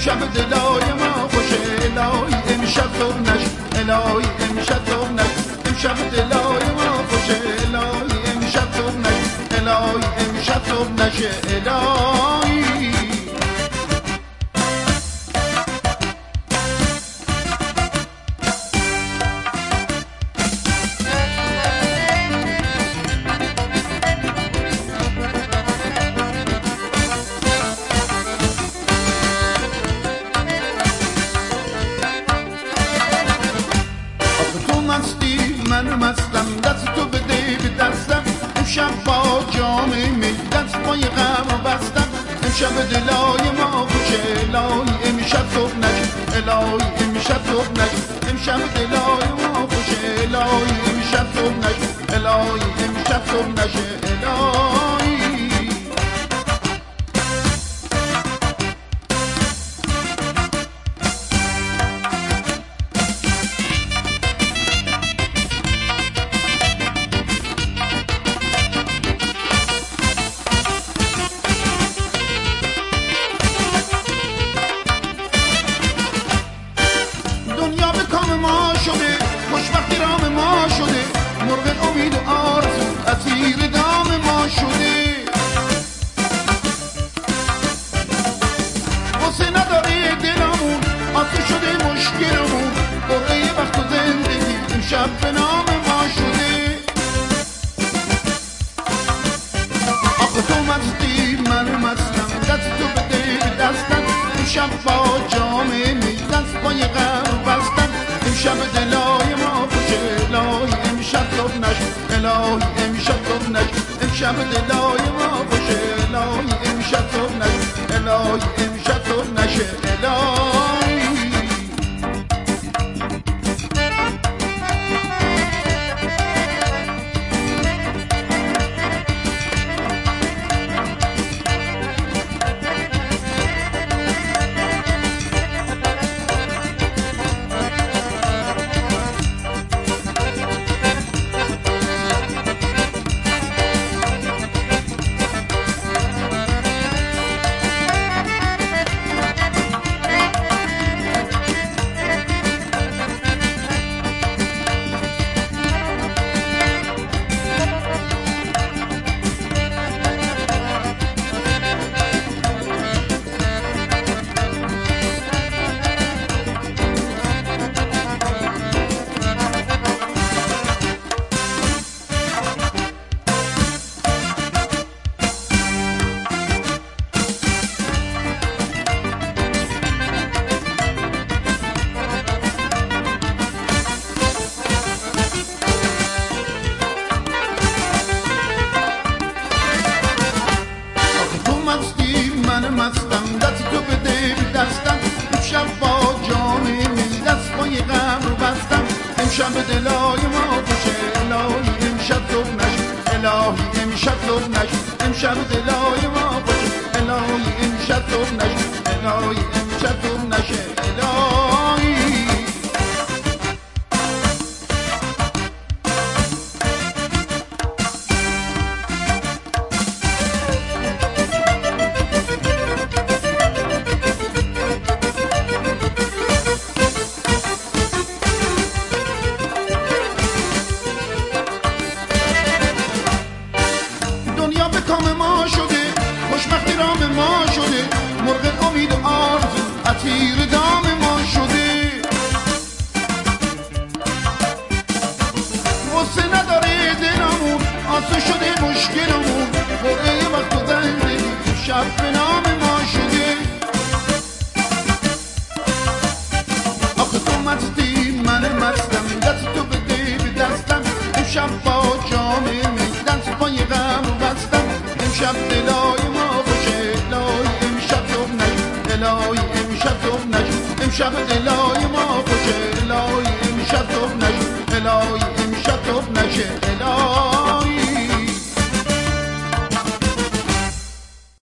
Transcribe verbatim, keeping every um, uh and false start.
امشب دلای ما خوشه الهی امشب صبح نشه الهی امشب صبح نشه امشب دلای ما خوشه الهی امشب صبح نشه الهی امشب صبح نشه الهی من مستم دست تو بده به دستم امشب با جام می دست پای غم بستم امشب دلای ما خوشه الهی امشب صبح نشه الهی امشب صبح نشه امشب دلای ما خوشه الهی امشب صبح نشه الهی امشب صبح نشه الهی ما شده خوشبختی رام ما شده مرغ امید و آرزو اسیر دام ما شده واسه نداره دلمون آسه شده مشکلمون قرعه وقت و زندگی امشب به نام ما شده آخه تو مستی من مستم دست تو بده به دستم امشب با جامعه می دست پای غم بستم امشب دلای ما خوشه الهی امشب صبح نشه الهی امشب صبح نشه امشب دلای ما خوشه الهی امشب صبح نشه الهی امشب صبح نشه الهی من مستم دست تو بده به دستم امشب با جام می دست پای غم رو بستم امشب دلای ما خوشه الهی امشب صبح نشه الهی امشب صبح نشه امشب دلای ما خوشه الهی امشب صبح نشه الهی امشب صبح نشه الهی ما شده خوشبختی رام ما شده مرغ امید و آرزو اسیر دام ما شده واسه نداره دلمون آسه شده مشکلمون قرعه وقت و زندگی شب به نام ما شده آخه تو مستی من مستم دست تو بده به دستم امشب با جامعه می دست پای غم بستم امشب دلای ما خوشه الهی امشب صبح نشه الهی امشب صبح نشه امشب دلای ما خوشه الهی امشب صبح نشه الهی امشب صبح نشه الهی